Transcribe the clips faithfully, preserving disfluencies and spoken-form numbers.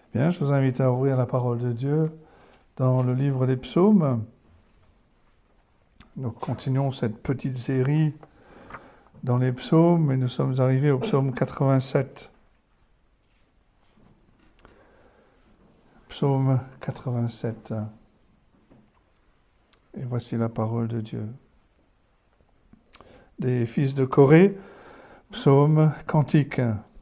Bien, je vous invite à ouvrir la parole de Dieu dans le livre des psaumes. Nous continuons cette petite série dans les psaumes et nous sommes arrivés au psaume quatre-vingt-sept. Psaume quatre-vingt-sept. Et voici la parole de Dieu. Des fils de Corée, psaume cantique.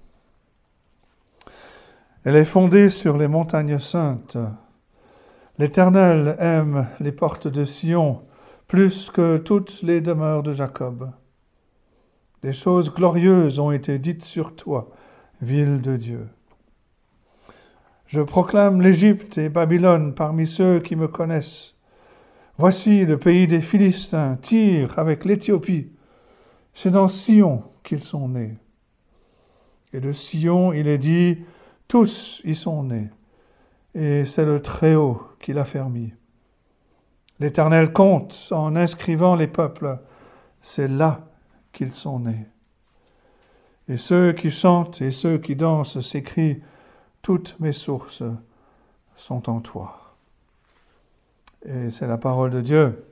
Elle est fondée sur les montagnes saintes. L'Éternel aime les portes de Sion plus que toutes les demeures de Jacob. Des choses glorieuses ont été dites sur toi, ville de Dieu. Je proclame l'Égypte et Babylone parmi ceux qui me connaissent. Voici le pays des Philistins, Tyr avec l'Éthiopie. C'est dans Sion qu'ils sont nés. Et de Sion, il est dit, tous y sont nés. Et c'est le Très-Haut qui l'a fermi. L'Éternel compte en inscrivant les peuples. C'est là qu'ils sont nés. Et ceux qui chantent et ceux qui dansent s'écrient, toutes mes sources sont en toi. Et c'est la parole de Dieu.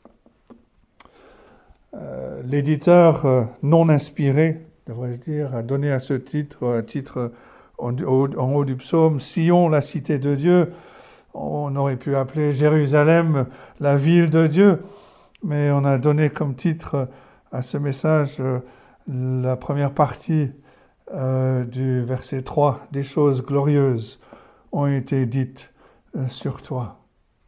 Euh, l'éditeur euh, non inspiré, devrais-je dire, a donné à ce titre, un titre en, en, en haut du psaume, Sion, la cité de Dieu. On aurait pu appeler Jérusalem, la ville de Dieu, mais on a donné comme titre à ce message euh, la première partie euh, du verset trois, des choses glorieuses ont été dites euh, sur toi.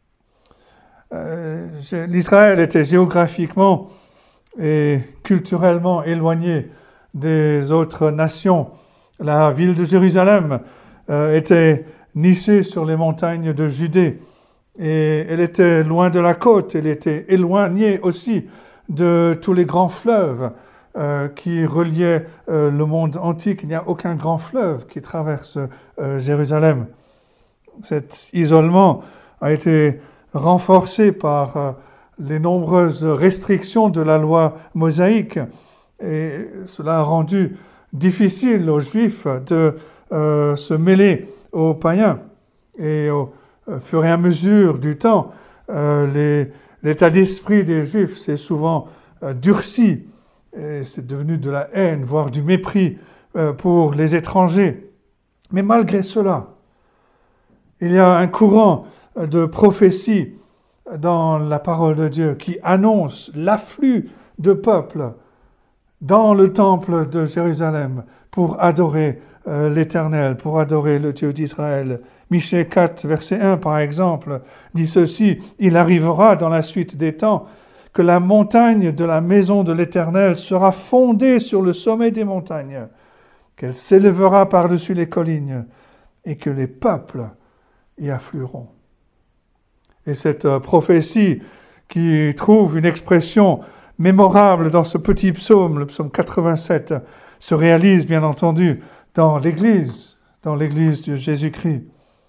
Euh, L'Israël était géographiquement et culturellement éloigné des autres nations. La ville de Jérusalem euh, était nichée sur les montagnes de Judée et elle était loin de la côte, elle était éloignée aussi de tous les grands fleuves euh, qui reliaient euh, le monde antique. Il n'y a aucun grand fleuve qui traverse euh, Jérusalem. Cet isolement a été renforcé par euh, les nombreuses restrictions de la loi mosaïque et cela a rendu difficile aux Juifs de euh, se mêler aux païens. Et au euh, fur et à mesure du temps, euh, les, l'état d'esprit des Juifs s'est souvent euh, durci et c'est devenu de la haine, voire du mépris euh, pour les étrangers. Mais malgré cela, il y a un courant de prophétie dans la parole de Dieu qui annonce l'afflux de peuples dans le temple de Jérusalem pour adorer euh, l'Éternel, pour adorer le Dieu d'Israël. Michée quatre, verset un, par exemple, dit ceci, « Il arrivera dans la suite des temps que la montagne de la maison de l'Éternel sera fondée sur le sommet des montagnes, qu'elle s'élèvera par-dessus les collines et que les peuples y afflueront. » Et cette euh, prophétie qui trouve une expression mémorable dans ce petit psaume, le psaume quatre-vingt-sept, se réalise bien entendu dans l'Église, dans l'Église de Jésus-Christ.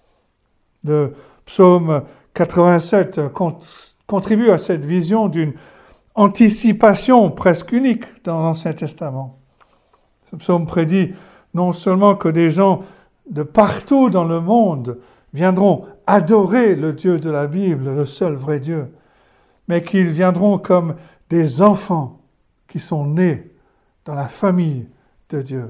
Le psaume quatre-vingt-sept contribue à cette vision d'une anticipation presque unique dans l'Ancien Testament. Ce psaume prédit non seulement que des gens de partout dans le monde viendront adorer le Dieu de la Bible, le seul vrai Dieu, mais qu'ils viendront comme des enfants qui sont nés dans la famille de Dieu.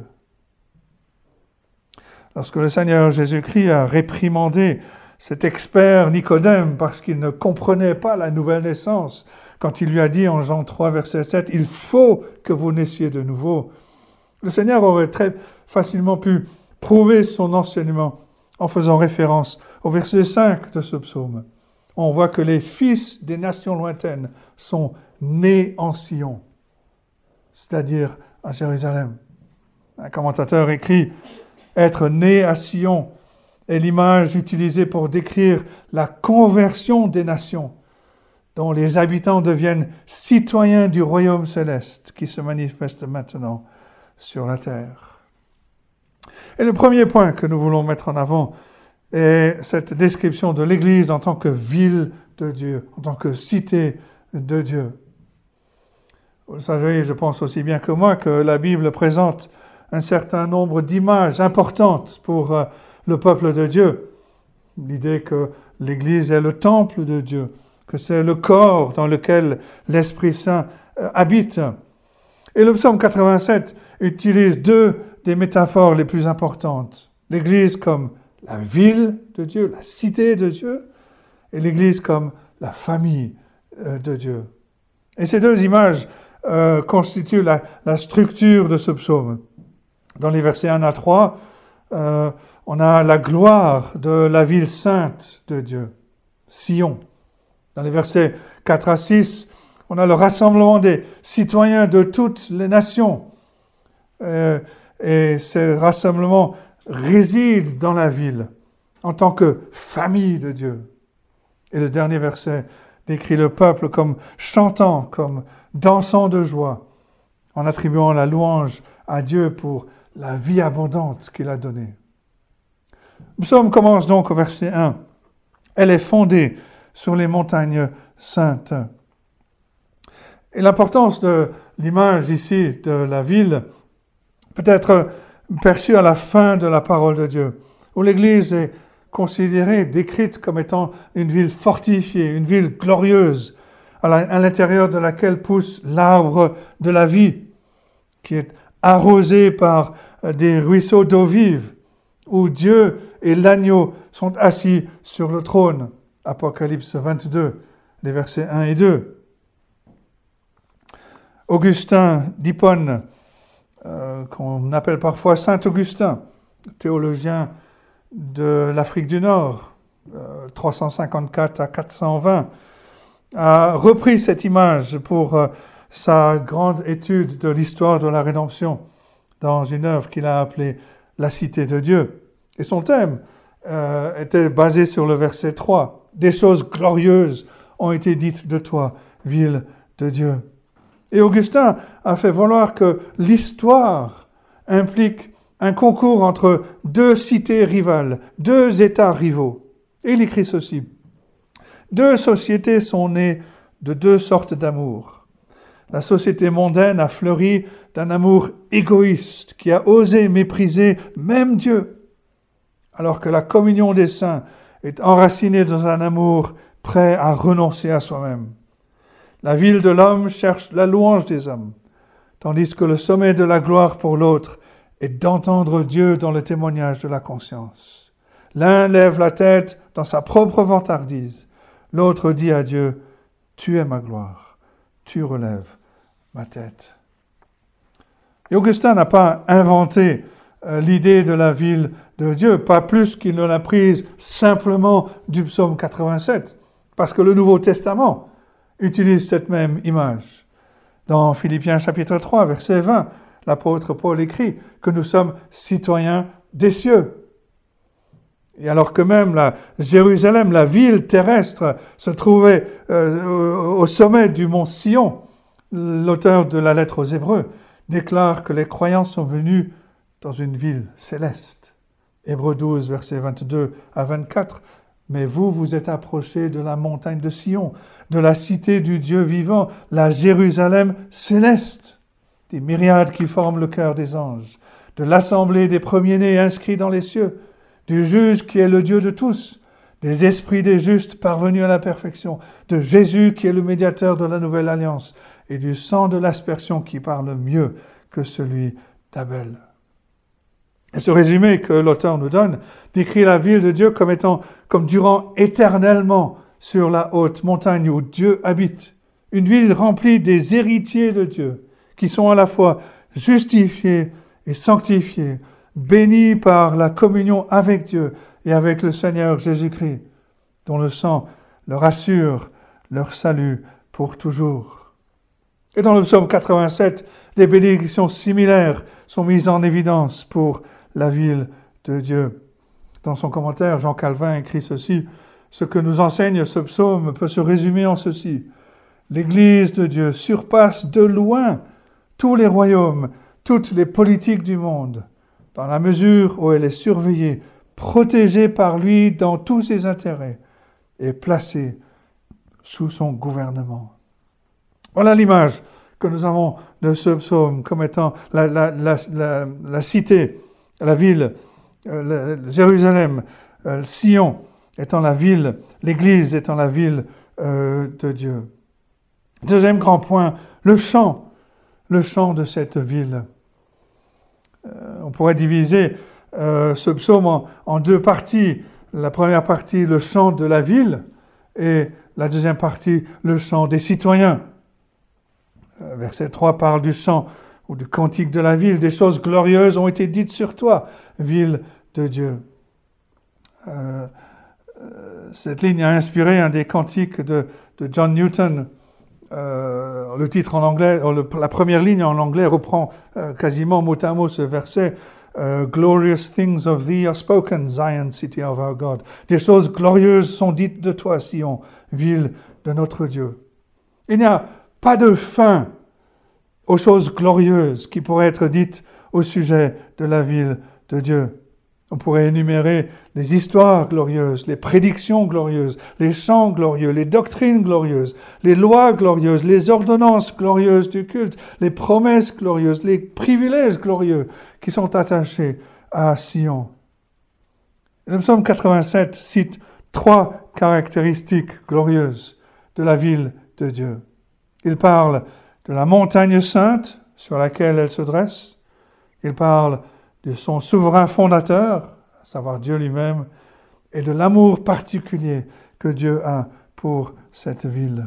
Lorsque le Seigneur Jésus-Christ a réprimandé cet expert Nicodème parce qu'il ne comprenait pas la nouvelle naissance, quand il lui a dit en Jean trois, verset sept, « Il faut que vous naissiez de nouveau », le Seigneur aurait très facilement pu prouver son enseignement en faisant référence au verset cinq de ce psaume. On voit que les fils des nations lointaines sont nés en Sion, c'est-à-dire à Jérusalem. Un commentateur écrit « Être né à Sion » est l'image utilisée pour décrire la conversion des nations, dont les habitants deviennent citoyens du royaume céleste qui se manifeste maintenant sur la terre. Et le premier point que nous voulons mettre en avant est cette description de l'Église en tant que ville de Dieu, en tant que cité de Dieu. Vous savez, je pense aussi bien que moi que la Bible présente un certain nombre d'images importantes pour le peuple de Dieu. L'idée que l'Église est le temple de Dieu, que c'est le corps dans lequel l'Esprit Saint euh, habite. Et le psaume quatre-vingt-sept utilise deux des métaphores les plus importantes. L'Église comme la ville de Dieu, la cité de Dieu, et l'Église comme la famille euh, de Dieu. Et ces deux images euh, constituent la, la structure de ce psaume. Dans les versets un à trois, euh, on a la gloire de la ville sainte de Dieu, Sion. Dans les versets quatre à six, on a le rassemblement des citoyens de toutes les nations. Euh, et ce rassemblement réside dans la ville en tant que famille de Dieu. Et le dernier verset décrit le peuple comme chantant, comme dansant de joie, en attribuant la louange à Dieu pour la vie abondante qu'il a donnée. Le psaume commence donc au verset un. Elle est fondée sur les montagnes saintes. Et l'importance de l'image ici de la ville peut être perçue à la fin de la parole de Dieu, où l'Église est considérée, décrite comme étant une ville fortifiée, une ville glorieuse, à l'intérieur de laquelle pousse l'arbre de la vie, qui est arrosé par des ruisseaux d'eau vive, où Dieu et l'agneau sont assis sur le trône. Apocalypse vingt-deux, les versets un et deux. Augustin d'Hippone, euh, qu'on appelle parfois Saint Augustin, théologien de l'Afrique du Nord, euh, trois cent cinquante-quatre à quatre cent vingt, a repris cette image pour euh, sa grande étude de l'histoire de la rédemption dans une œuvre qu'il a appelée La Cité de Dieu. Et son thème euh, était basé sur le verset trois. Des choses glorieuses ont été dites de toi, ville de Dieu. Et Augustin a fait valoir que l'histoire implique un concours entre deux cités rivales, deux États rivaux. Et il écrit ceci. Deux sociétés sont nées de deux sortes d'amour. La société mondaine a fleuri d'un amour égoïste qui a osé mépriser même Dieu, alors que la communion des saints est enracinée dans un amour prêt à renoncer à soi-même. La ville de l'homme cherche la louange des hommes, tandis que le sommet de la gloire pour l'autre est d'entendre Dieu dans le témoignage de la conscience. L'un lève la tête dans sa propre vantardise, l'autre dit à Dieu, « Tu es ma gloire, tu relèves ma tête. » Et Augustin n'a pas inventé euh, l'idée de la ville de Dieu, pas plus qu'il ne l'a prise simplement du psaume quatre-vingt-sept, parce que le Nouveau Testament utilise cette même image. Dans Philippiens chapitre trois, verset vingt, l'apôtre Paul écrit que nous sommes citoyens des cieux. Et alors que même la Jérusalem, la ville terrestre, se trouvait euh, au sommet du mont Sion, l'auteur de la lettre aux Hébreux déclare que les croyants sont venus dans une ville céleste. Hébreux douze, versets vingt-deux à vingt-quatre. Mais vous, vous êtes approchés de la montagne de Sion, de la cité du Dieu vivant, la Jérusalem céleste, des myriades qui forment le cœur des anges, de l'assemblée des premiers-nés inscrits dans les cieux, du juge qui est le Dieu de tous, des esprits des justes parvenus à la perfection, de Jésus qui est le médiateur de la nouvelle alliance, et du sang de l'aspersion qui parle mieux que celui d'Abel. Et ce résumé que l'auteur nous donne décrit la ville de Dieu comme étant, comme durant éternellement sur la haute montagne où Dieu habite. Une ville remplie des héritiers de Dieu, qui sont à la fois justifiés et sanctifiés, bénis par la communion avec Dieu et avec le Seigneur Jésus-Christ, dont le sang leur assure leur salut pour toujours. Et dans le psaume quatre-vingt-sept, des bénédictions similaires sont mises en évidence pour la ville de Dieu. Dans son commentaire, Jean Calvin écrit ceci, « Ce que nous enseigne ce psaume peut se résumer en ceci. L'Église de Dieu surpasse de loin tous les royaumes, toutes les politiques du monde, dans la mesure où elle est surveillée, protégée par lui dans tous ses intérêts et placée sous son gouvernement. » Voilà l'image que nous avons de ce psaume comme étant la, la, la, la, la cité, la ville euh, le, Jérusalem, euh, Sion étant la ville, l'Église étant la ville euh, de Dieu. Deuxième grand point, le chant, le chant de cette ville. Euh, on pourrait diviser euh, ce psaume en, en deux parties. La première partie, le chant de la ville, et la deuxième partie, le chant des citoyens. Euh, verset trois parle du chant ou du cantique de la ville. Des choses glorieuses ont été dites sur toi, ville de Dieu. Euh, euh, cette ligne a inspiré un des cantiques de, de John Newton. Euh, le titre en anglais, le, la première ligne en anglais reprend euh, quasiment mot à mot ce verset. Uh, glorious things of thee are spoken, Zion, city of our God. Des choses glorieuses sont dites de toi, Sion, ville de notre Dieu. Il n'y a pas de fin aux choses glorieuses qui pourraient être dites au sujet de la ville de Dieu. On pourrait énumérer les histoires glorieuses, les prédictions glorieuses, les chants glorieux, les doctrines glorieuses, les lois glorieuses, les ordonnances glorieuses du culte, les promesses glorieuses, les privilèges glorieux qui sont attachés à Sion. Le psaume quatre-vingt-sept cite trois caractéristiques glorieuses de la ville de Dieu. Il parle de la montagne sainte sur laquelle elle se dresse. Il parle de son souverain fondateur, à savoir Dieu lui-même, et de l'amour particulier que Dieu a pour cette ville.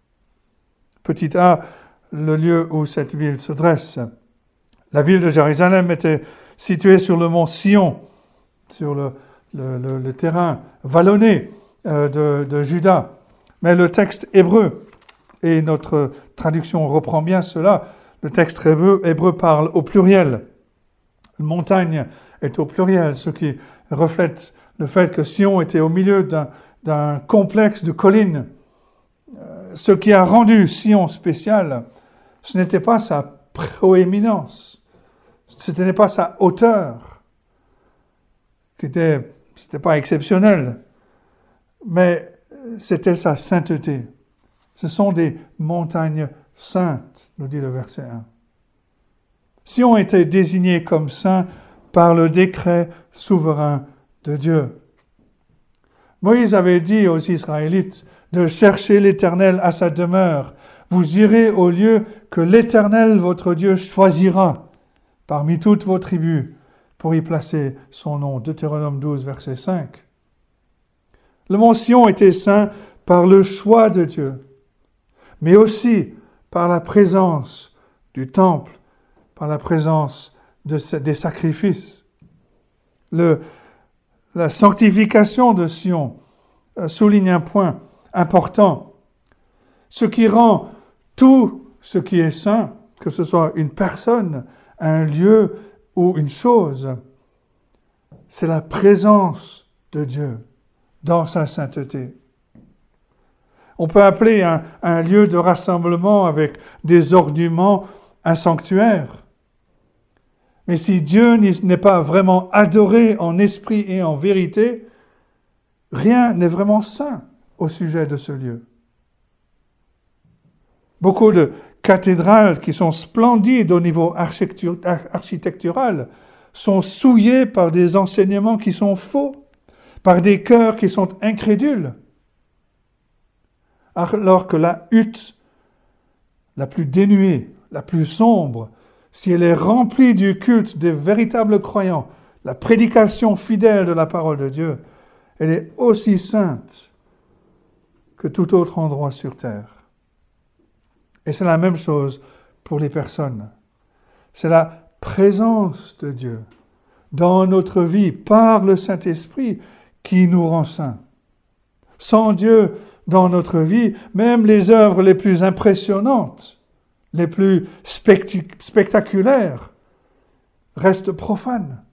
Petit a, le lieu où cette ville se dresse. La ville de Jérusalem était située sur le mont Sion, sur le, le, le, le terrain vallonné euh, de, de Juda. Mais le texte hébreu, et notre traduction reprend bien cela, le texte hébreu, hébreu parle au pluriel. Montagne est au pluriel, ce qui reflète le fait que Sion était au milieu d'un, d'un complexe de collines. Euh, ce qui a rendu Sion spécial, ce n'était pas sa proéminence, ce n'était pas sa hauteur, qui était, c'était pas exceptionnel, mais c'était sa sainteté. Ce sont des montagnes saintes, nous dit le verset un. Sion était désigné comme saint par le décret souverain de Dieu. Moïse avait dit aux Israélites de chercher l'Éternel à sa demeure. Vous irez au lieu que l'Éternel, votre Dieu, choisira parmi toutes vos tribus pour y placer son nom. Deutéronome douze, verset cinq. Le mont Sion était saint par le choix de Dieu, mais aussi par la présence du temple, par la présence de, des sacrifices. Le, la sanctification de Sion euh, souligne un point important. Ce qui rend tout ce qui est saint, que ce soit une personne, un lieu ou une chose, c'est la présence de Dieu dans sa sainteté. On peut appeler un, un lieu de rassemblement avec des ornements un sanctuaire. Mais si Dieu n'est pas vraiment adoré en esprit et en vérité, rien n'est vraiment saint au sujet de ce lieu. Beaucoup de cathédrales qui sont splendides au niveau architectural sont souillées par des enseignements qui sont faux, par des cœurs qui sont incrédules. Alors que la hutte la plus dénuée, la plus sombre, si elle est remplie du culte des véritables croyants, la prédication fidèle de la parole de Dieu, elle est aussi sainte que tout autre endroit sur terre. Et c'est la même chose pour les personnes. C'est la présence de Dieu dans notre vie par le Saint-Esprit qui nous rend saints. Sans Dieu dans notre vie, même les œuvres les plus impressionnantes, les plus spectac- spectaculaires, restent profanes.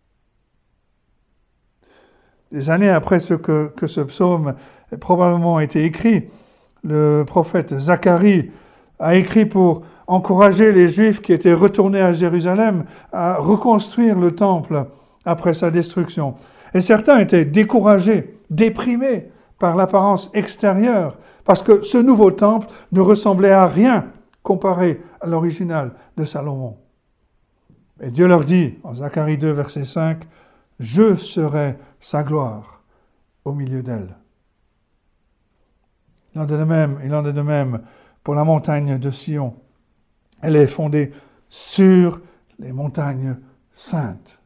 Des années après ce que, que ce psaume a probablement été écrit, le prophète Zacharie a écrit pour encourager les Juifs qui étaient retournés à Jérusalem à reconstruire le temple après sa destruction. Et certains étaient découragés, déprimés par l'apparence extérieure, parce que ce nouveau temple ne ressemblait à rien comparé à l'original de Salomon. Et Dieu leur dit, en Zacharie deux, verset cinq, « je serai sa gloire au milieu d'elle. Il en est de même, il en est de même pour la montagne de Sion. Elle est fondée sur les montagnes saintes.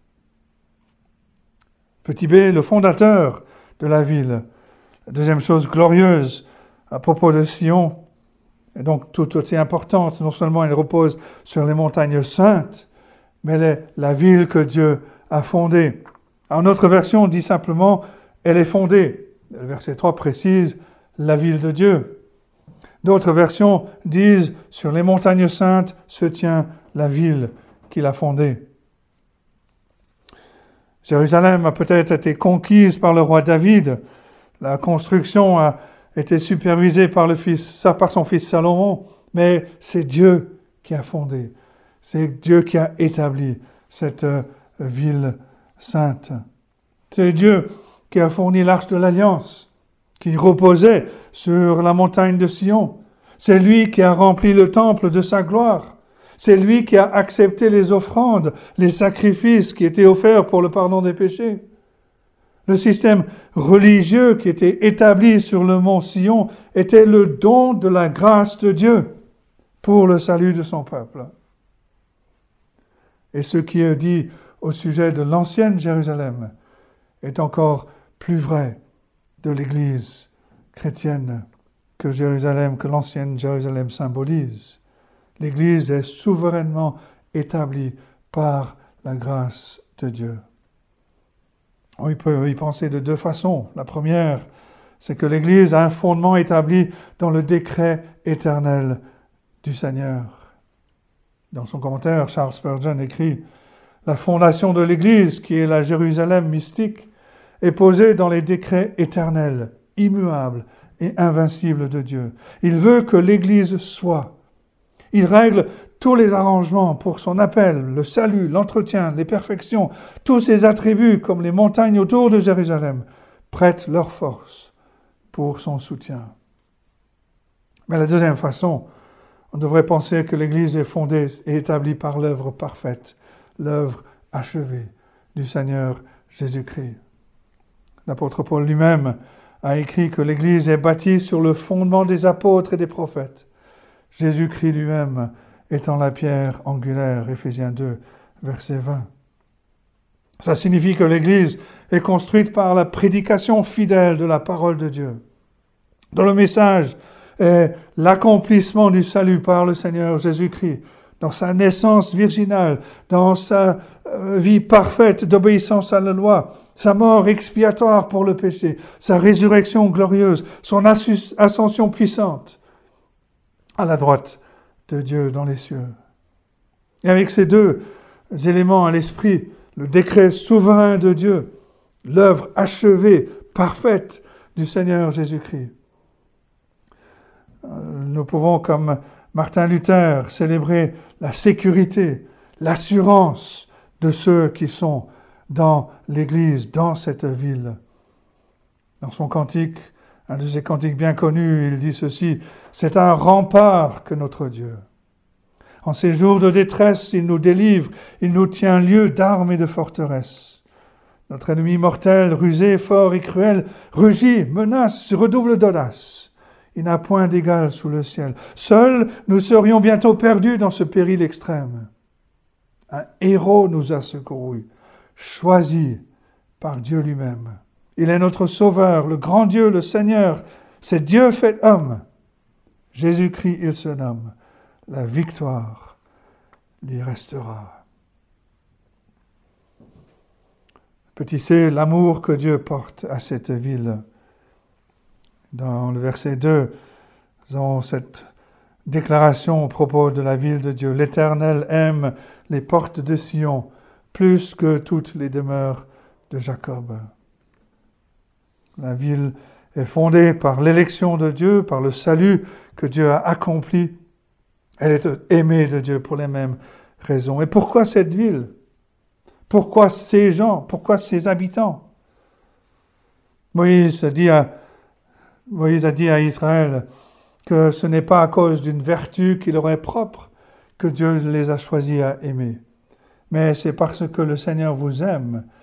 Petit B, le fondateur de la ville. La deuxième chose glorieuse à propos de Sion, et donc tout aussi importante, non seulement elle repose sur les montagnes saintes, mais elle est la ville que Dieu a fondée. En notre version, on dit simplement, elle est fondée. Le verset trois précise, la ville de Dieu. D'autres versions disent, sur les montagnes saintes se tient la ville qu'il a fondée. Jérusalem a peut-être été conquise par le roi David. La construction a été supervisée par, le fils, par son fils Salomon, mais c'est Dieu qui a fondé, c'est Dieu qui a établi cette euh, ville sainte. C'est Dieu qui a fourni l'arche de l'Alliance, qui reposait sur la montagne de Sion. C'est lui qui a rempli le temple de sa gloire. C'est lui qui a accepté les offrandes, les sacrifices qui étaient offerts pour le pardon des péchés. Le système religieux qui était établi sur le mont Sion était le don de la grâce de Dieu pour le salut de son peuple. Et ce qui est dit au sujet de l'ancienne Jérusalem est encore plus vrai de l'Église chrétienne que Jérusalem, que l'ancienne Jérusalem symbolise. L'Église est souverainement établie par la grâce de Dieu. On peut y penser de deux façons. La première, c'est que l'Église a un fondement établi dans le décret éternel du Seigneur. Dans son commentaire, Charles Spurgeon écrit « La fondation de l'Église, qui est la Jérusalem mystique, est posée dans les décrets éternels, immuables et invincibles de Dieu. Il veut que l'Église soit. Il règle tous les arrangements pour son appel, le salut, l'entretien, les perfections, tous ces attributs comme les montagnes autour de Jérusalem prêtent leur force pour son soutien. » Mais la deuxième façon, on devrait penser que l'Église est fondée et établie par l'œuvre parfaite, l'œuvre achevée du Seigneur Jésus-Christ. L'apôtre Paul lui-même a écrit que l'Église est bâtie sur le fondement des apôtres et des prophètes. Jésus-Christ lui-même étant la pierre angulaire, Éphésiens deux, verset vingt. Ça signifie que l'Église est construite par la prédication fidèle de la parole de Dieu, dont le message est l'accomplissement du salut par le Seigneur Jésus-Christ, dans sa naissance virginale, dans sa vie parfaite d'obéissance à la loi, sa mort expiatoire pour le péché, sa résurrection glorieuse, son ascension puissante à la droite de Dieu dans les cieux. Et avec ces deux éléments à l'esprit, le décret souverain de Dieu, l'œuvre achevée, parfaite du Seigneur Jésus-Christ, nous pouvons, comme Martin Luther, célébrer la sécurité, l'assurance de ceux qui sont dans l'Église, dans cette ville. Dans son cantique, un de ses cantiques bien connus, il dit ceci, « C'est un rempart que notre Dieu. En ces jours de détresse, il nous délivre, il nous tient lieu d'armes et de forteresse. Notre ennemi mortel, rusé, fort et cruel, rugit, menace, redouble d'audace. Il n'a point d'égal sous le ciel. Seuls, nous serions bientôt perdus dans ce péril extrême. Un héros nous a secourus, choisi par Dieu lui-même. Il est notre Sauveur, le grand Dieu, le Seigneur. C'est Dieu fait homme. Jésus-Christ, il se nomme. La victoire lui restera. » Petit c, l'amour que Dieu porte à cette ville. Dans le verset deux, nous avons cette déclaration au propos de la ville de Dieu. « L'Éternel aime les portes de Sion plus que toutes les demeures de Jacob. » La ville est fondée par l'élection de Dieu, par le salut que Dieu a accompli. Elle est aimée de Dieu pour les mêmes raisons. Et pourquoi cette ville? Pourquoi ces gens? Pourquoi ces habitants? Moïse a dit à, Moïse a dit à Israël que ce n'est pas à cause d'une vertu qui leur est propre que Dieu les a choisis à aimer, mais c'est parce que le Seigneur vous aime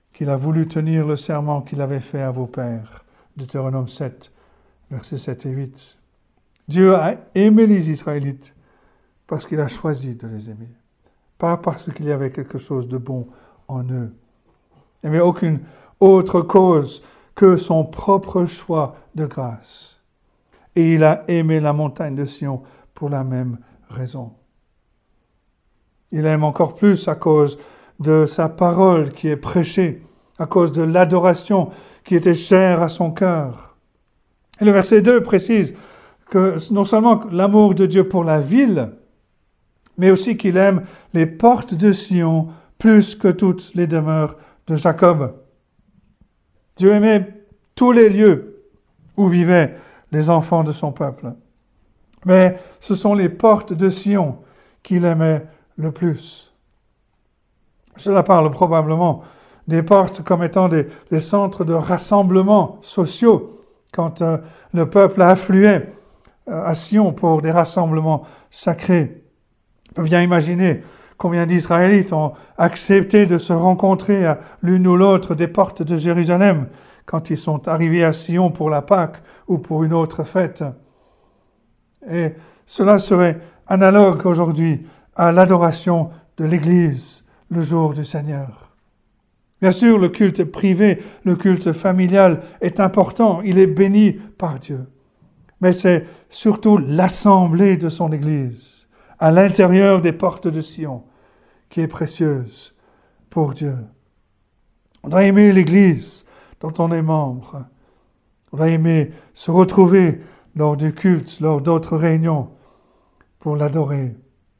qu'il a voulu tenir le serment qu'il avait fait à vos pères. Deutéronome sept, versets sept et huit. Dieu a aimé les Israélites parce qu'il a choisi de les aimer, pas parce qu'il y avait quelque chose de bon en eux. Il n'y avait aucune autre cause que son propre choix de grâce. Et il a aimé la montagne de Sion pour la même raison. Il aime encore plus à cause de sa parole qui est prêchée, à cause de l'adoration qui était chère à son cœur. Et le verset deux précise que non seulement l'amour de Dieu pour la ville, mais aussi qu'il aime les portes de Sion plus que toutes les demeures de Jacob. Dieu aimait tous les lieux où vivaient les enfants de son peuple. Mais ce sont les portes de Sion qu'il aimait le plus. Cela parle probablement des portes comme étant des, des centres de rassemblement sociaux quand euh, le peuple affluait euh, à Sion pour des rassemblements sacrés. On peut bien imaginer combien d'Israélites ont accepté de se rencontrer à l'une ou l'autre des portes de Jérusalem quand ils sont arrivés à Sion pour la Pâque ou pour une autre fête. Et cela serait analogue aujourd'hui à l'adoration de l'Église le jour du Seigneur. Bien sûr, le culte privé, le culte familial est important, il est béni par Dieu. Mais c'est surtout l'assemblée de son Église, à l'intérieur des portes de Sion, qui est précieuse pour Dieu. On doit aimer l'Église dont on est membre. On doit aimer se retrouver lors du culte, lors d'autres réunions, pour l'adorer.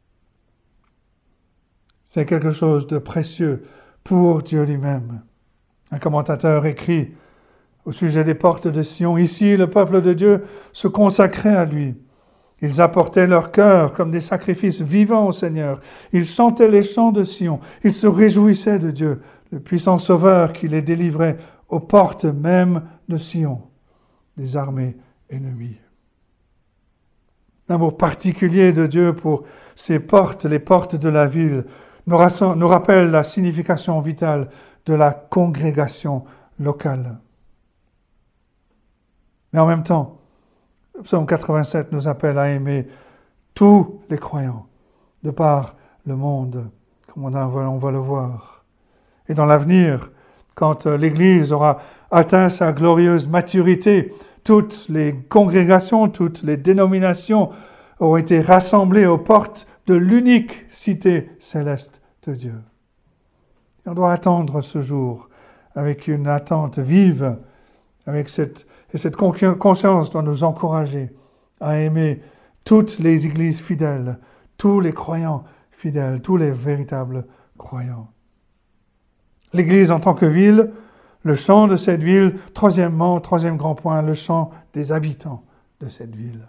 C'est quelque chose de précieux pour Dieu lui-même. Un commentateur écrit au sujet des portes de Sion, « Ici, le peuple de Dieu se consacrait à lui. Ils apportaient leur cœur comme des sacrifices vivants au Seigneur. Ils chantaient les chants de Sion. Ils se réjouissaient de Dieu, le puissant Sauveur qui les délivrait aux portes même de Sion, des armées ennemies. » L'amour particulier de Dieu pour ces portes, les portes de la ville, nous rappelle la signification vitale de la congrégation locale. Mais en même temps, le psaume quatre-vingt-sept nous appelle à aimer tous les croyants, de par le monde, comme on, a, on va le voir. Et dans l'avenir, quand l'Église aura atteint sa glorieuse maturité, toutes les congrégations, toutes les dénominations auront été rassemblées aux portes de l'unique cité céleste de Dieu. Et on doit attendre ce jour avec une attente vive, avec cette, et cette conscience doit nous encourager à aimer toutes les églises fidèles, tous les croyants fidèles, tous les véritables croyants. L'Église en tant que ville, le chant de cette ville, troisièmement, troisième grand point, le chant des habitants de cette ville.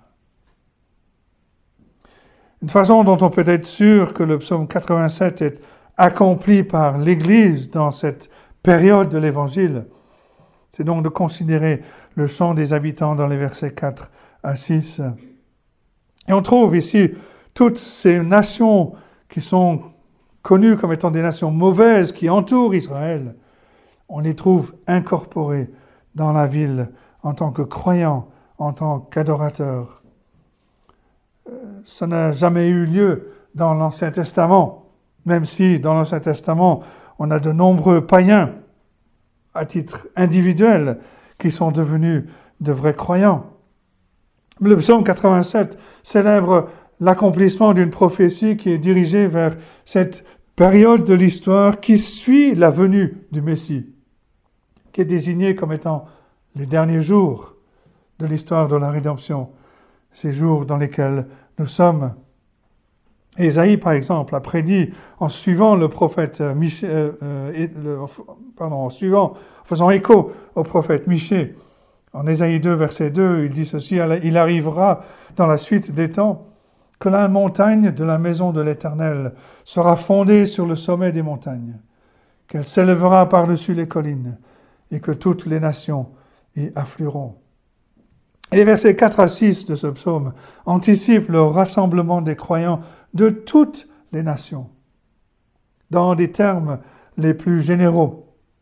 Une façon dont on peut être sûr que le psaume quatre-vingt-sept est accompli par l'Église dans cette période de l'Évangile, c'est donc de considérer le chant des habitants dans les versets quatre à six. Et on trouve ici toutes ces nations qui sont connues comme étant des nations mauvaises qui entourent Israël. On les trouve incorporées dans la ville en tant que croyants, en tant qu'adorateurs. Ça n'a jamais eu lieu dans l'Ancien Testament, même si dans l'Ancien Testament, on a de nombreux païens, à titre individuel, qui sont devenus de vrais croyants. Le psaume quatre-vingt-sept célèbre l'accomplissement d'une prophétie qui est dirigée vers cette période de l'histoire qui suit la venue du Messie, qui est désignée comme étant les derniers jours de l'histoire de la rédemption, ces jours dans lesquels nous sommes. Ésaïe, par exemple, a prédit en suivant le prophète Michée, euh, euh, le, pardon, en suivant, en faisant écho au prophète Michée. En Ésaïe deux, verset deux, il dit ceci, « Il arrivera dans la suite des temps que la montagne de la maison de l'Éternel sera fondée sur le sommet des montagnes, qu'elle s'élèvera par-dessus les collines, et que toutes les nations y afflueront. » Et les versets quatre à six de ce psaume anticipent le rassemblement des croyants de toutes les nations, dans des termes les plus généraux.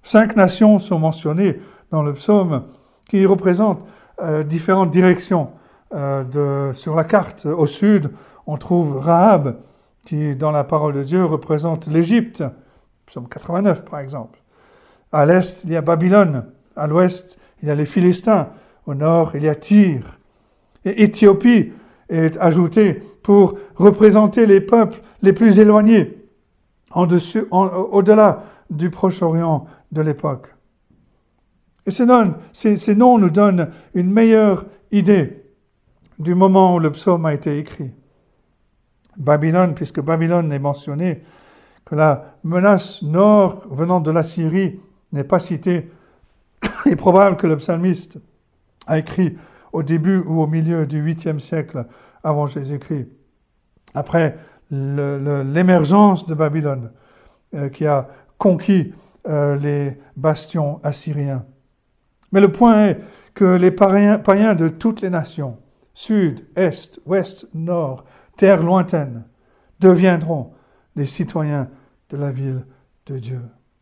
Cinq nations sont mentionnées dans le psaume qui représentent euh, différentes directions euh, de, sur la carte. Au sud, on trouve Rahab, qui, dans la parole de Dieu, représente l'Égypte. Psaume quatre-vingt-neuf, par exemple. À l'est, il y a Babylone. À l'ouest, il y a les Philistins. Au nord, il y a Tyr. Et Éthiopie est ajoutée pour représenter les peuples les plus éloignés, en dessus, en, au-delà du Proche-Orient de l'époque. Et ces noms, ces, ces noms nous donnent une meilleure idée du moment où le psaume a été écrit. Babylone, puisque Babylone est mentionné, que la menace nord venant de la Syrie n'est pas citée, il est probable que le psalmiste a écrit au début ou au milieu du huitième siècle avant Jésus-Christ, après le, le, l'émergence de Babylone, euh, qui a conquis euh, les bastions assyriens. Mais le point est que les païens, païens de toutes les nations, sud, est, ouest, nord, terre lointaine, deviendront les citoyens de la ville de Dieu.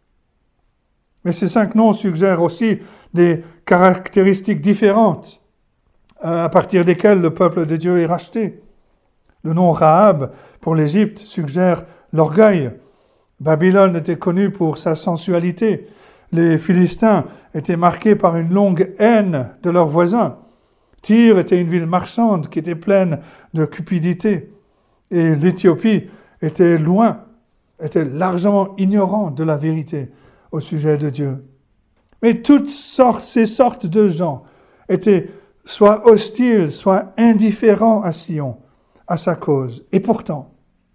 Mais ces cinq noms suggèrent aussi des caractéristiques différentes à partir desquelles le peuple de Dieu est racheté. Le nom Rahab pour l'Égypte suggère l'orgueil. Babylone était connue pour sa sensualité. Les Philistins étaient marqués par une longue haine de leurs voisins. Tyr était une ville marchande qui était pleine de cupidité. Et l'Éthiopie était loin, était largement ignorant de la vérité au sujet de Dieu. Mais toutes sortes, ces sortes de gens étaient soit hostiles, soit indifférents à Sion, à sa cause. Et pourtant,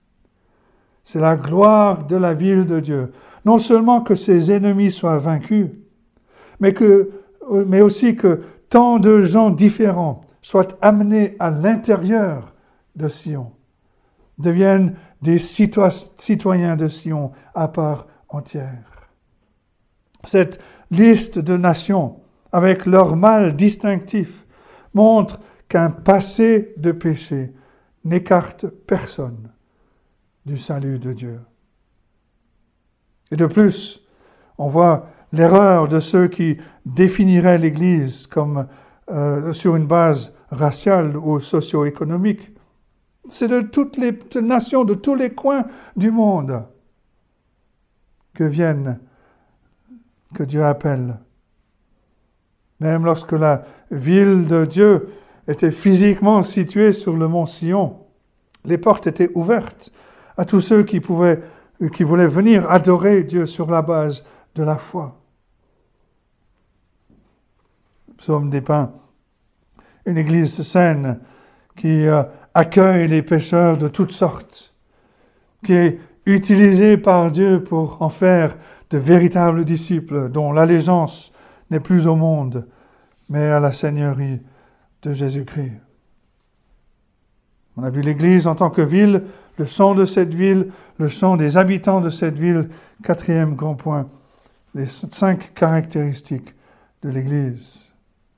c'est la gloire de la ville de Dieu. Non seulement que ses ennemis soient vaincus, mais, que, mais aussi que tant de gens différents soient amenés à l'intérieur de Sion, deviennent des citoyens de Sion à part entière. Cette liste de nations, avec leur mal distinctif, montre qu'un passé de péché n'écarte personne du salut de Dieu. Et de plus, on voit l'erreur de ceux qui définiraient l'Église comme euh, sur une base raciale ou socio-économique. C'est de toutes les nations, de tous les coins du monde que viennent, que Dieu appelle. Même lorsque la ville de Dieu était physiquement située sur le mont Sion, les portes étaient ouvertes à tous ceux qui pouvaient, qui voulaient venir adorer Dieu sur la base de la foi. Le psaume dépeint une église saine qui euh, accueille les pécheurs de toutes sortes, qui est utilisée par Dieu pour en faire de véritables disciples dont l'allégeance n'est plus au monde, mais à la Seigneurie de Jésus-Christ. On a vu l'Église en tant que ville, le chant de cette ville, le chant des habitants de cette ville. Quatrième grand point, les cinq caractéristiques de l'Église.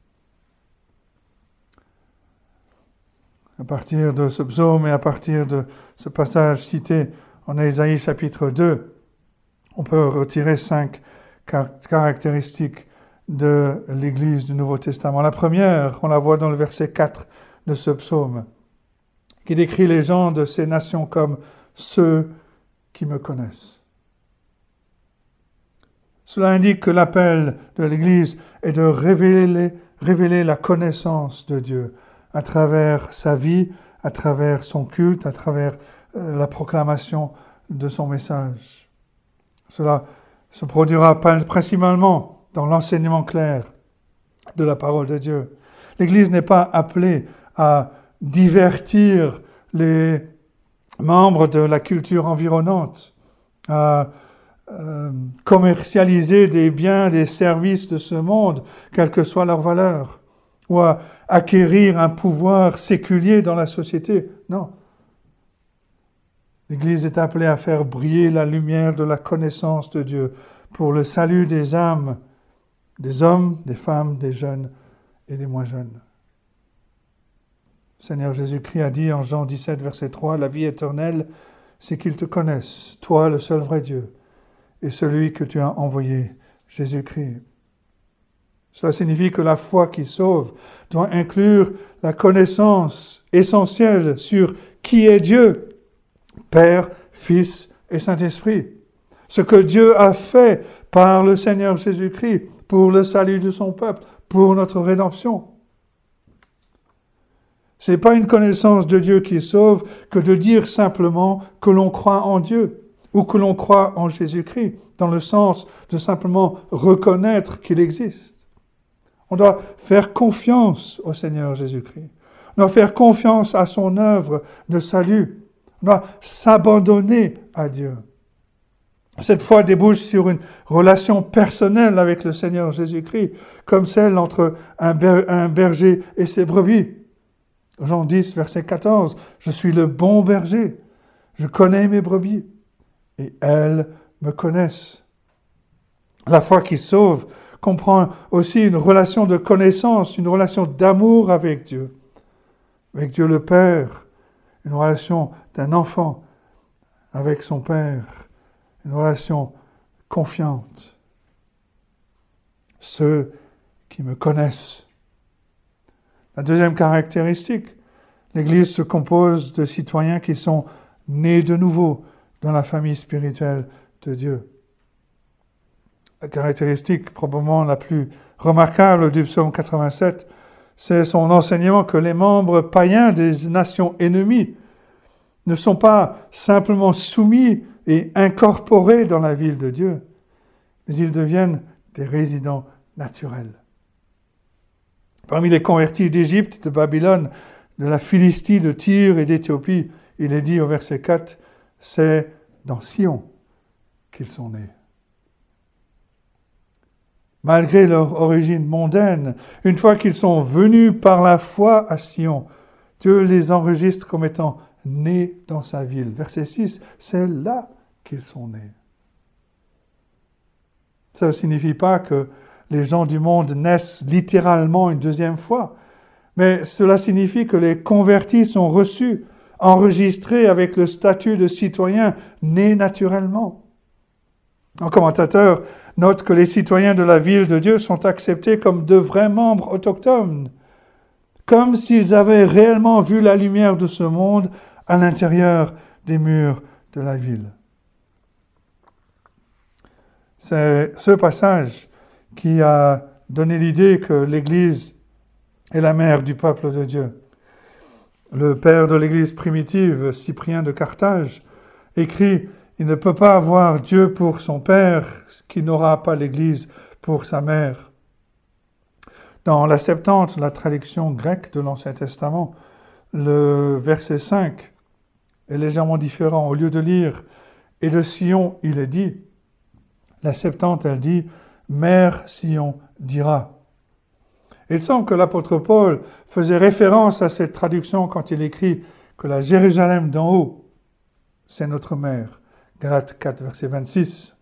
À partir de ce psaume et à partir de ce passage cité en Ésaïe chapitre deux, on peut retirer cinq caractéristiques de l'Église du Nouveau Testament. La première, on la voit dans le verset quatre de ce psaume, qui décrit les gens de ces nations comme ceux qui me connaissent. Cela indique que l'appel de l'Église est de révéler, révéler la connaissance de Dieu à travers sa vie, à travers son culte, à travers euh, la proclamation de son message. Cela se produira principalement dans l'enseignement clair de la parole de Dieu. L'Église n'est pas appelée à divertir les membres de la culture environnante, à euh, commercialiser des biens, des services de ce monde, quelle que soit leur valeur, ou à acquérir un pouvoir séculier dans la société. Non. L'Église est appelée à faire briller la lumière de la connaissance de Dieu pour le salut des âmes, des hommes, des femmes, des jeunes et des moins jeunes. Le Seigneur Jésus-Christ a dit en Jean dix-sept, verset trois, « La vie éternelle, c'est qu'ils te connaissent, toi le seul vrai Dieu, et celui que tu as envoyé, Jésus-Christ. Cela signifie que la foi qui sauve doit inclure la connaissance essentielle sur qui est Dieu, Père, Fils et Saint-Esprit. Ce que Dieu a fait par le Seigneur Jésus-Christ pour le salut de son peuple, pour notre rédemption. Ce n'est pas une connaissance de Dieu qui sauve que de dire simplement que l'on croit en Dieu ou que l'on croit en Jésus-Christ, dans le sens de simplement reconnaître qu'il existe. On doit faire confiance au Seigneur Jésus-Christ. On doit faire confiance à son œuvre de salut. On doit s'abandonner à Dieu. Cette foi débouche sur une relation personnelle avec le Seigneur Jésus-Christ, comme celle entre un, ber- un berger et ses brebis. Jean dix, verset quatorze, « Je suis le bon berger, je connais mes brebis, et elles me connaissent. » La foi qui sauve comprend aussi une relation de connaissance, une relation d'amour avec Dieu, avec Dieu le Père, une relation d'un enfant avec son Père, une relation confiante. Ceux qui me connaissent. La deuxième caractéristique, l'Église se compose de citoyens qui sont nés de nouveau dans la famille spirituelle de Dieu. La caractéristique probablement la plus remarquable du psaume quatre-vingt-sept, c'est son enseignement que les membres païens des nations ennemies ne sont pas simplement soumis et incorporés dans la ville de Dieu, mais ils deviennent des résidents naturels. Parmi les convertis d'Égypte, de Babylone, de la Philistie, de Tyr et d'Éthiopie, il est dit au verset quatre, c'est dans Sion qu'ils sont nés. Malgré leur origine mondaine, une fois qu'ils sont venus par la foi à Sion, Dieu les enregistre comme étant nés dans sa ville. Verset six, c'est là qu'ils sont nés. Ça ne signifie pas que les gens du monde naissent littéralement une deuxième fois, mais cela signifie que les convertis sont reçus, enregistrés avec le statut de citoyen né naturellement. Un commentateur note que les citoyens de la ville de Dieu sont acceptés comme de vrais membres autochtones, comme s'ils avaient réellement vu la lumière de ce monde à l'intérieur des murs de la ville. C'est ce passage qui a donné l'idée que l'Église est la mère du peuple de Dieu. Le père de l'Église primitive, Cyprien de Carthage, écrit « Il ne peut pas avoir Dieu pour son père qui n'aura pas l'Église pour sa mère ». Dans la Septante, la traduction grecque de l'Ancien Testament, le verset cinq est légèrement différent. Au lieu de lire « Et de Sion, il est dit », la Septante, elle dit « Mère Sion dira ». Il semble que l'apôtre Paul faisait référence à cette traduction quand il écrit que la Jérusalem d'en haut, c'est notre mère. Galates quatre, verset vingt-six.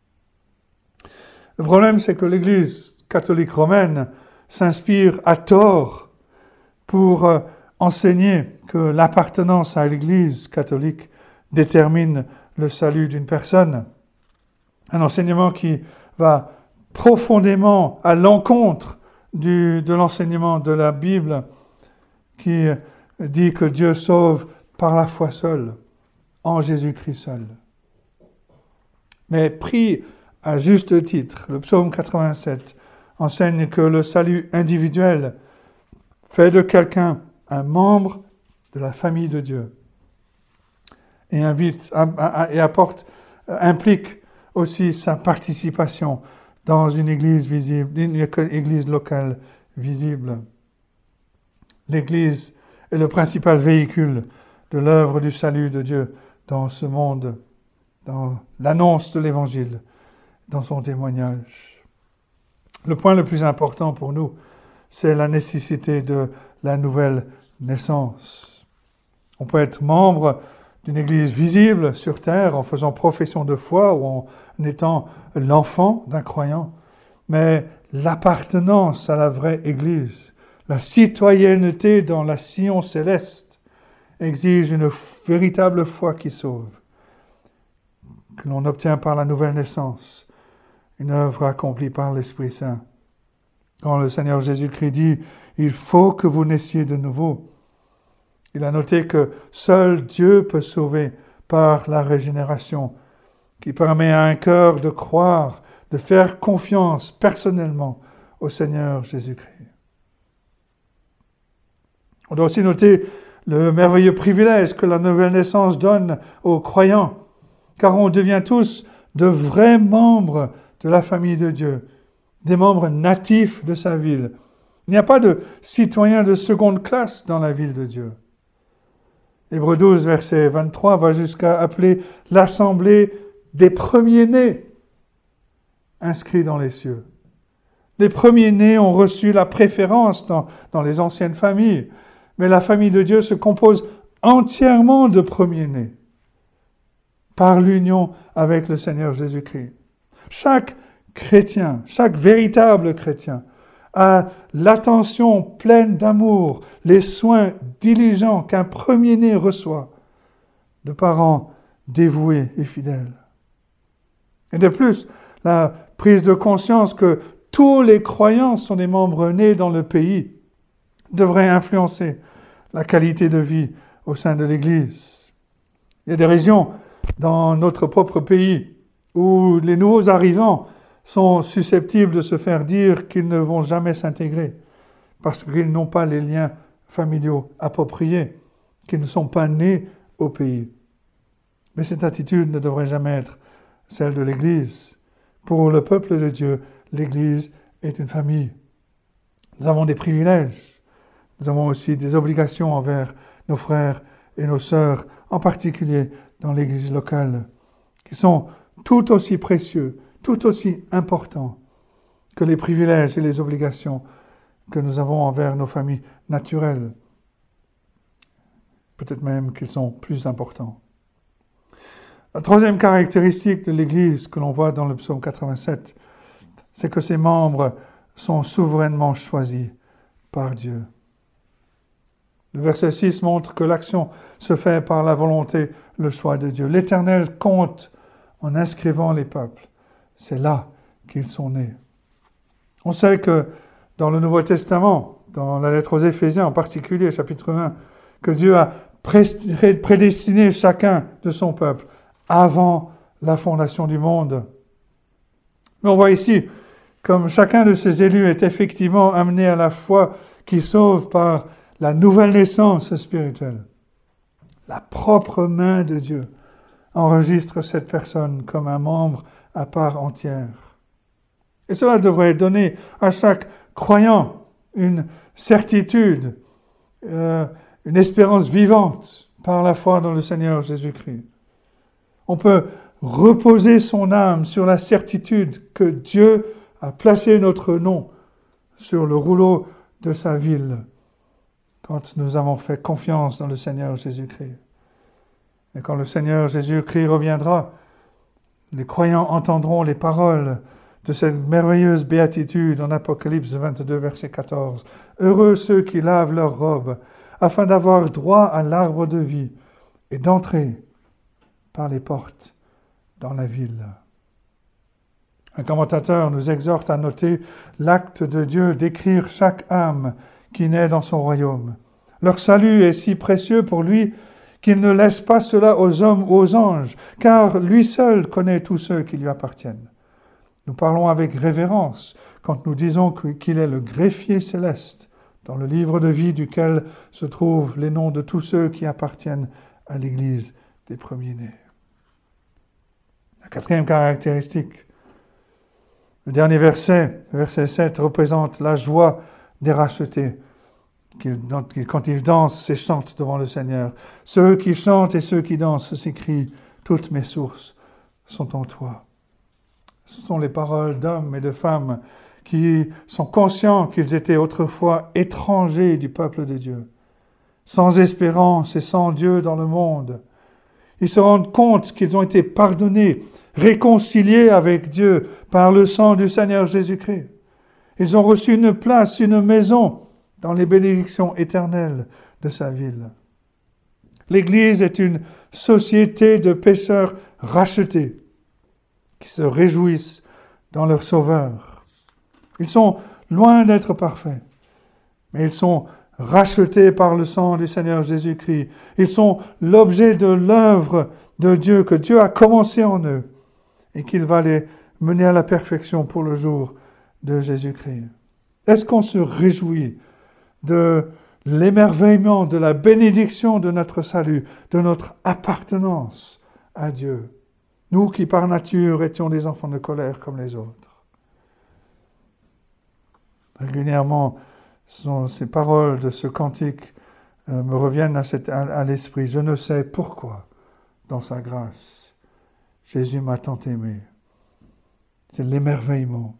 Le problème, c'est que l'Église catholique romaine s'inspire à tort pour euh, enseigner que l'appartenance à l'Église catholique détermine le salut d'une personne. Un enseignement qui va profondément à l'encontre du, de l'enseignement de la Bible qui dit que Dieu sauve par la foi seule, en Jésus-Christ seul. Mais pris à juste titre, le psaume quatre-vingt-sept enseigne que le salut individuel fait de quelqu'un un membre de la famille de Dieu et invite et apporte, implique aussi sa participation dans une église visible, une église locale visible. L'Église est le principal véhicule de l'œuvre du salut de Dieu dans ce monde, dans l'annonce de l'Évangile, dans son témoignage. Le point le plus important pour nous, c'est la nécessité de la nouvelle naissance. On peut être membre d'une église visible sur terre en faisant profession de foi ou en étant l'enfant d'un croyant, mais l'appartenance à la vraie église, la citoyenneté dans la Sion céleste exige une véritable foi qui sauve, que l'on obtient par la nouvelle naissance, une œuvre accomplie par l'Esprit Saint. Quand le Seigneur Jésus-Christ dit « Il faut que vous naissiez de nouveau », il a noté que seul Dieu peut sauver par la régénération, qui permet à un cœur de croire, de faire confiance personnellement au Seigneur Jésus-Christ. On doit aussi noter le merveilleux privilège que la nouvelle naissance donne aux croyants, car on devient tous de vrais membres de la famille de Dieu, des membres natifs de sa ville. Il n'y a pas de citoyens de seconde classe dans la ville de Dieu. Hébreux douze, verset vingt-trois, va jusqu'à appeler l'assemblée des premiers-nés inscrits dans les cieux. Les premiers-nés ont reçu la préférence dans, dans les anciennes familles, mais la famille de Dieu se compose entièrement de premiers-nés par l'union avec le Seigneur Jésus-Christ. Chaque chrétien, chaque véritable chrétien a l'attention pleine d'amour, les soins diligents qu'un premier-né reçoit de parents dévoués et fidèles. Et de plus, la prise de conscience que tous les croyants sont des membres nés dans le pays devrait influencer la qualité de vie au sein de l'Église. Il y a des régions dans notre propre pays où les nouveaux arrivants sont susceptibles de se faire dire qu'ils ne vont jamais s'intégrer parce qu'ils n'ont pas les liens familiaux appropriés, qu'ils ne sont pas nés au pays. Mais cette attitude ne devrait jamais être celle de l'Église. Pour le peuple de Dieu, l'Église est une famille. Nous avons des privilèges. Nous avons aussi des obligations envers nos frères et nos sœurs, en particulier dans l'Église locale, qui sont tout aussi précieux, tout aussi importants que les privilèges et les obligations que nous avons envers nos familles naturelles. Peut-être même qu'ils sont plus importants. La troisième caractéristique de l'Église que l'on voit dans le psaume quatre-vingt-sept, c'est que ses membres sont souverainement choisis par Dieu. Le verset six montre que l'action se fait par la volonté, le choix de Dieu. L'Éternel compte en inscrivant les peuples. C'est là qu'ils sont nés. On sait que dans le Nouveau Testament, dans la lettre aux Éphésiens en particulier, chapitre un, que Dieu a prédestiné chacun de son peuple avant la fondation du monde. Mais on voit ici, comme chacun de ces élus est effectivement amené à la foi qui sauve par la nouvelle naissance spirituelle, la propre main de Dieu enregistre cette personne comme un membre à part entière. Et cela devrait donner à chaque croyant une certitude, euh, une espérance vivante par la foi dans le Seigneur Jésus-Christ. On peut reposer son âme sur la certitude que Dieu a placé notre nom sur le rouleau de sa ville quand nous avons fait confiance dans le Seigneur Jésus-Christ. Et quand le Seigneur Jésus-Christ reviendra, les croyants entendront les paroles de cette merveilleuse béatitude en Apocalypse vingt-deux, verset quatorze. « Heureux ceux qui lavent leurs robes, afin d'avoir droit à l'arbre de vie et d'entrer par les portes dans la ville. » Un commentateur nous exhorte à noter l'acte de Dieu d'écrire chaque âme qui naît dans son royaume. Leur salut est si précieux pour lui qu'il ne laisse pas cela aux hommes ou aux anges, car lui seul connaît tous ceux qui lui appartiennent. Nous parlons avec révérence quand nous disons qu'il est le greffier céleste, dans le livre de vie duquel se trouvent les noms de tous ceux qui appartiennent à l'Église des premiers-nés. La quatrième caractéristique, le dernier verset, verset sept, représente la joie des rachetés, quand ils dansent et chantent devant le Seigneur. Ceux qui chantent et ceux qui dansent s'écrient, toutes mes sources sont en toi. Ce sont les paroles d'hommes et de femmes qui sont conscients qu'ils étaient autrefois étrangers du peuple de Dieu, sans espérance et sans Dieu dans le monde. Ils se rendent compte qu'ils ont été pardonnés, réconciliés avec Dieu par le sang du Seigneur Jésus-Christ. Ils ont reçu une place, une maison dans les bénédictions éternelles de sa ville. L'Église est une société de pécheurs rachetés qui se réjouissent dans leur Sauveur. Ils sont loin d'être parfaits, mais ils sont rachetés par le sang du Seigneur Jésus-Christ. Ils sont l'objet de l'œuvre de Dieu que Dieu a commencé en eux et qu'il va les mener à la perfection pour le jour de Jésus-Christ. Est-ce qu'on se réjouit de l'émerveillement, de la bénédiction de notre salut, de notre appartenance à Dieu, nous qui par nature étions des enfants de colère comme les autres? Régulièrement, ces paroles de ce cantique euh, me reviennent à, cette, à, à l'esprit. Je ne sais pourquoi, dans sa grâce, Jésus m'a tant aimé. C'est l'émerveillement.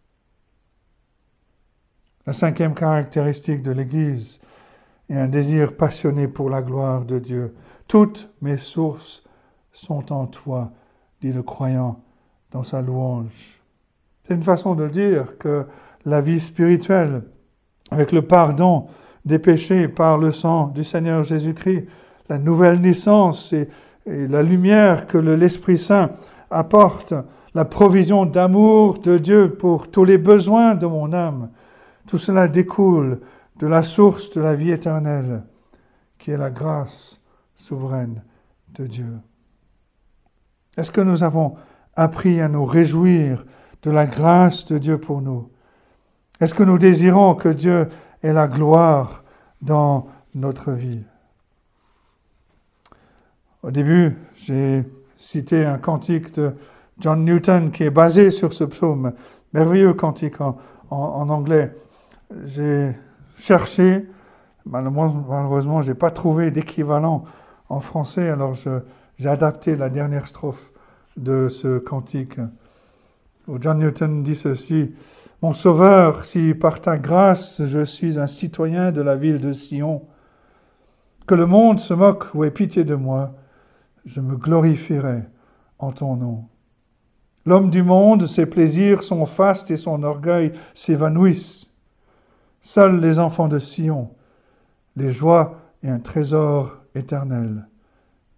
La cinquième caractéristique de l'Église est un désir passionné pour la gloire de Dieu. Toutes mes sources sont en toi, dit le croyant dans sa louange. C'est une façon de dire que la vie spirituelle, avec le pardon des péchés par le sang du Seigneur Jésus-Christ, la nouvelle naissance et, et la lumière que le, l'Esprit Saint apporte, la provision d'amour de Dieu pour tous les besoins de mon âme, tout cela découle de la source de la vie éternelle, qui est la grâce souveraine de Dieu. Est-ce que nous avons appris à nous réjouir de la grâce de Dieu pour nous? Est-ce que nous désirons que Dieu ait la gloire dans notre vie? Au début, j'ai cité un cantique de John Newton qui est basé sur ce psaume, merveilleux cantique en, en, en anglais. J'ai cherché, malheureusement, je n'ai pas trouvé d'équivalent en français, alors je, j'ai adapté la dernière strophe de ce cantique, où John Newton dit ceci: « Mon Sauveur, si par ta grâce je suis un citoyen de la ville de Sion, que le monde se moque ou ait pitié de moi, je me glorifierai en ton nom. L'homme du monde, ses plaisirs, son faste et son orgueil s'évanouissent. Seuls les enfants de Sion, les joies et un trésor éternel connaissent. »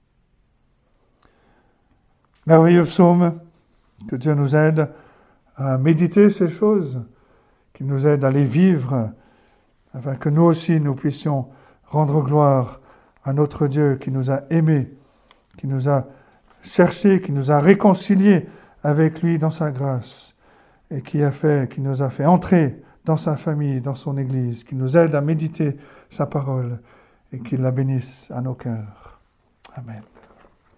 Merveilleux psaume, que Dieu nous aide à méditer ces choses, qu'il nous aide à les vivre, afin que nous aussi nous puissions rendre gloire à notre Dieu qui nous a aimés, qui nous a cherchés, qui nous a réconciliés avec lui dans sa grâce, et qui a fait, qui nous a fait entrer dans sa famille, dans son Église, qui nous aide à méditer sa parole et qu'il la bénisse à nos cœurs. Amen.